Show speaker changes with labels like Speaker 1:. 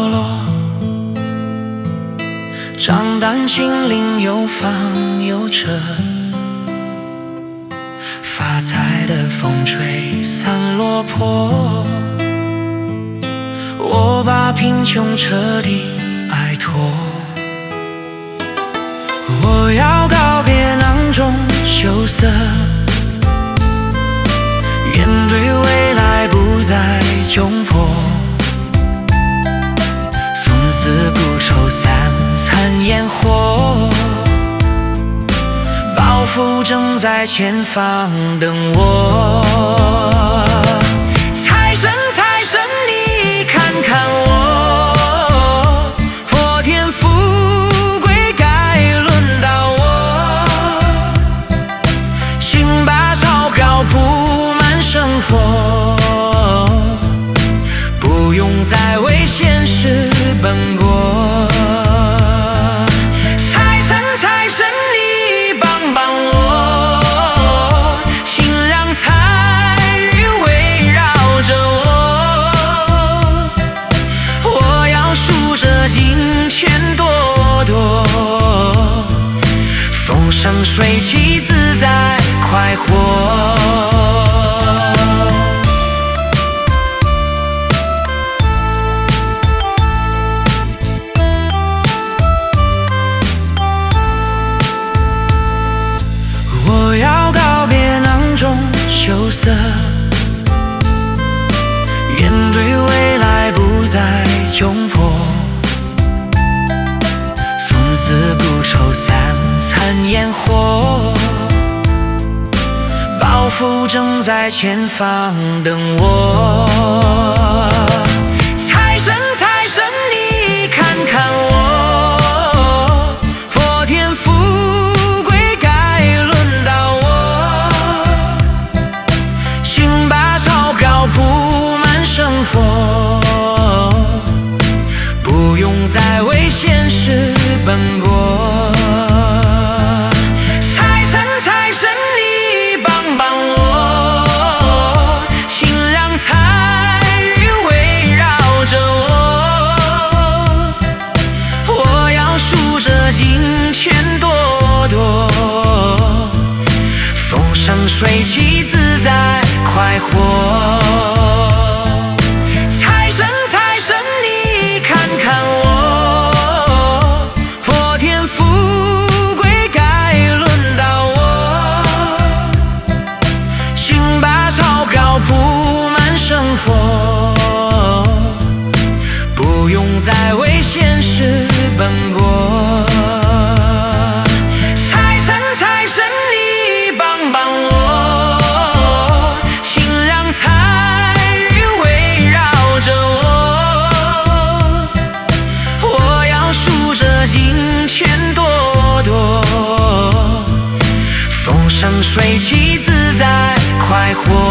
Speaker 1: 落，账单清零有房有车，发财的风吹散落魄，我把贫穷彻底摆脱。我要告别囊中羞涩，面对未来不再窘迫，从此不愁三餐烟火，抱负正在前方等我。财神财神你看看我，破天富贵该轮到我，请把钞票铺满生活，不用再为现实奔波。财神财神你帮帮我，请让财运围绕着我，我要数着金钱多多，风生水起自在快活。我要告别囊中羞涩，面对未来不再窘迫，从此不愁三餐烟火，抱负正在前方等我。财神财神你看看我，破天富贵该轮到我，请把钞票铺满生活，不用再为现实奔波。财神财神你帮帮我，请让财运围绕着我，我要数着金钱多多，风生水起自在快活。财神财神你看看我，破天富贵该轮到我，请把钞票铺满生活，不用再为现实奔波。财神财神你帮帮我，请让财运围绕着我，我要数着金钱多多，风生水起自在快活。